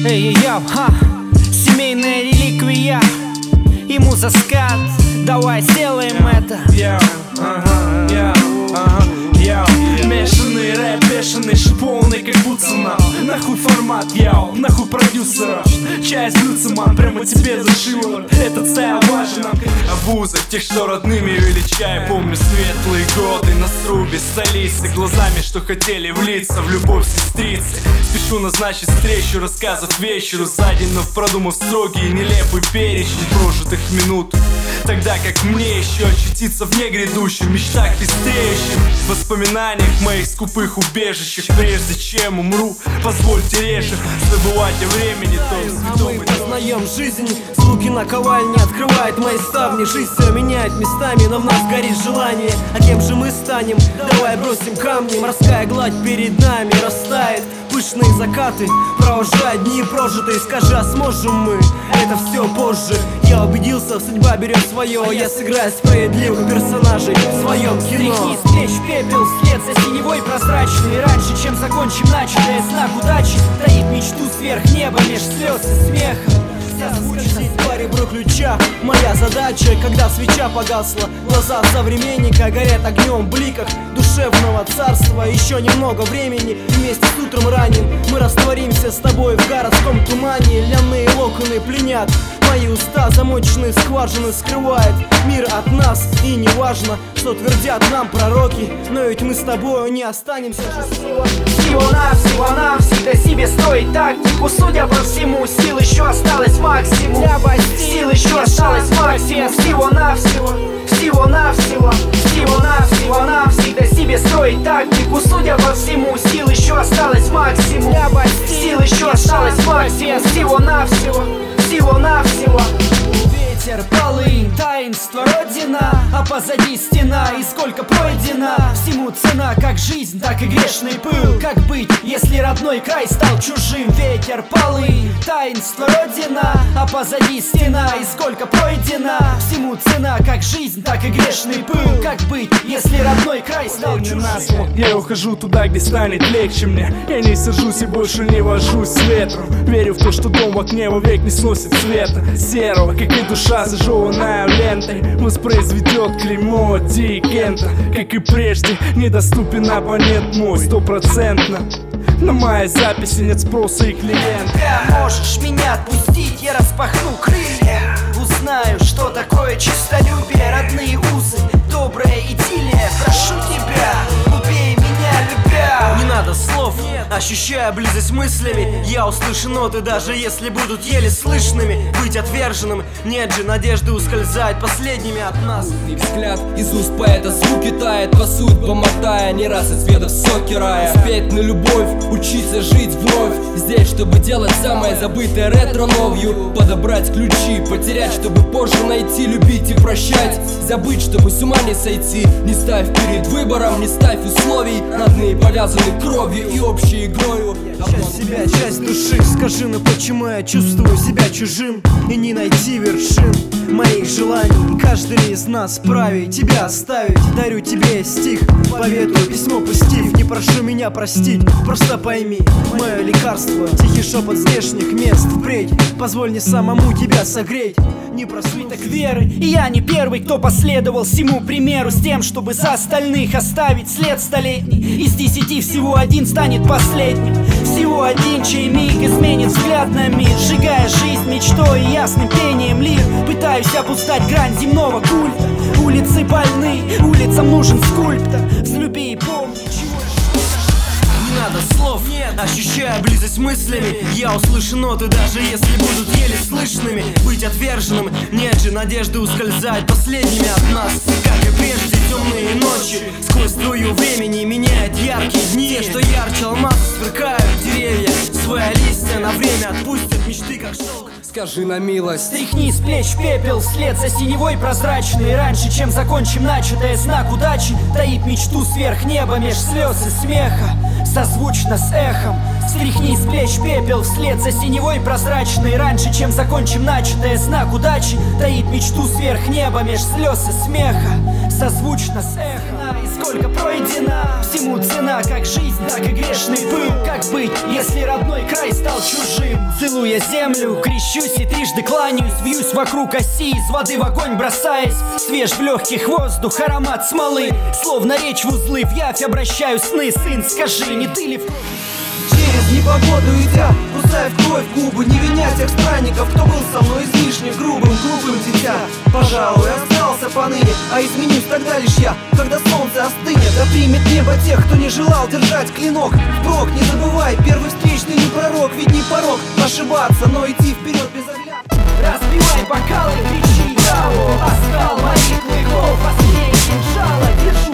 Эй, йоу, ха, семейная реликвия, ему за скат, давай сделаем это. Мешанный рэп, бешеный, полный как Буцина. Нахуй формат, яу, нахуй продюсера. Часть блюдца, ман, прямо тебе за шиворот. Этот стайл важен нам. А в вузах, тех, что родными величай. Помню светлые годы на срубе столицы. Глазами, что хотели влиться в любовь сестрицы. Спешу назначить встречу, рассказов вечеру за день, но продумав строгий и нелепый перечень прожитых минут. Тогда как мне еще очутиться в негрядущем, мечтах пестреющим, воспоминаниях моих скупых убежищах. Прежде чем умру, позвольте реже забывать о времени том Мы познаем жизнь, звуки наковальни открывает мои ставни. Жизнь все меняет местами, но в нас горит желание. А кем же мы станем? Давай бросим камни. Морская гладь перед нами растает. Пышные закаты, провожая дни прожитые. Скажи, а сможем мы? Это все позже. Я убедился, судьба берет свое. Я сыграю справедливых персонажей в своем кино. Стряхни с плеч пепел вслед за синевой прозрачный. Раньше, чем закончим начатое, знак удачи таит мечту сверх неба меж слез и смеха. Созвучность по ребру ключа. Моя задача, когда свеча погасла, глаза современника горят огнем в бликах душевного царства. Еще немного времени, вместе с утром ранним мы растворимся с тобой в городском тумане. Ляные локоны пленят, мои уста замоченные скважины скрывает мир от нас. И не важно, что твердят нам пророки, но ведь мы с тобой не останемся Всего-навсего нам всегда себе строить тактику. Судя по всему, сил еще осталось максимум. Сил еще осталось максимум. Всего-навсего нам всегда себе строить тактику. Судя по всему, сил еще осталось максимум. Сил еще осталось максимум. Всего-навсего ветер, полынь, таинство, родина, а позади стена, и сколько пройдено. Всему цена, как жизнь, так и грешный пыл. Как быть, если родной край стал чужим? Ветер, полынь, таинство, родина, а позади стена, и сколько пройдено. Всему цена, как жизнь, так и грешный пыл. Как быть, если родной край стал чужим? Я ухожу туда, где станет легче мне. Я не сажусь и больше не вожусь с ветром. Верю в то, что дом в окне вовек не сносит цвета серого, как и душа, зажеванная лентой, воспроизведет клеймо Ди Кента. Как и прежде, недоступен абонент мой стопроцентно. На моей записи нет спроса и клиента. Ты можешь меня отпустить, я распахну крылья. Узнаю, что такое честолюбие, родные узы, добрая идиллия. Прошу тебя, убей меня, любя. Не надо слов, ощущая близость мыслями. Я услышу ноты, даже если будут еле слышными. Быть отверженным, нет же надежды ускользать последними от нас. Взгляд из уст поэта звуки тает, по суть помотая, не раз отведав соки рая. Спеть на любовь, учиться жить вновь. Здесь, чтобы делать самое забытое ретро новью. Подобрать ключи, потерять, чтобы позже найти. Любить и прощать, забыть, чтобы с ума не сойти. Не ставь перед выбором, не ставь условий. Родные повязаны кровью и общей игрою. Часть себя, часть души. Скажи, ну почему я чувствую себя чужим и не найти вершин моих желаний? И каждый из нас вправе тебя оставить. Дарю тебе стих, поветую письмо пустив. Не прошу меня простить, просто пойми мое лекарство, тихий шепот здешних мест. Впредь позволь мне самому тебя согреть. Не просвиток Веры, и я не первый, кто последовал всему примеру, с тем, чтобы за остальных оставить след столетний. Из 10 всего один станет последним. Всего один, чей миг изменит взгляд на мир, сжигая жизнь мечтой и ясным пением лир. Пытаюсь обуздать грань земного культа. Улицы больны, улицам нужен скульптор. Взлюби и помни, чего не надо слов, ощущая близость мыслями. Я услышу ноты, даже если будут еле слышными. Быть отверженным, нет же надежды ускользать последними от нас. Как и прежде, темные ночи сквозь струю времени меняют яркие дни. Те, что ярче алмаз, сверкают деревья. Свои листья на время отпустят мечты, как шелк. Скажи на милость. Стряхни с плеч пепел вслед за синевой прозрачный. Раньше, чем закончим начатое, знак удачи таит мечту сверх неба меж слез и смеха. Созвучно с эхом. Стряхни с плеч пепел вслед за синевой прозрачный. Раньше, чем закончим начатое, знак удачи таит мечту сверх неба меж слез и смеха. Созвучно с эхом. сколько пройдено. Всему цена, как жизнь, так и грешный пыл. Как быть, если родной край стал чужим? Целуя землю, крещусь и трижды кланяюсь. Вьюсь вокруг оси, из воды в огонь бросаясь. Свеж в легких воздух, аромат смолы. Словно речь в узлы, в явь обращаю сны. Сын, скажи, не ты ли в... Через непогоду идя, кусая в кровь губы, не виня тех странников, кто был со мной излишне грубым, глупым дитя. Пожалуй, остался поныне, а изменюсь тогда лишь я, когда солнце остынет. Да примет небо тех, кто не желал держать клинок впрок. Не забывай, первый встречный не пророк, ведь не порок ошибаться, но идти вперед без оглядки. Разбивай бокалы, кричи яу, оскал моих клыков, острее кинжала, держи.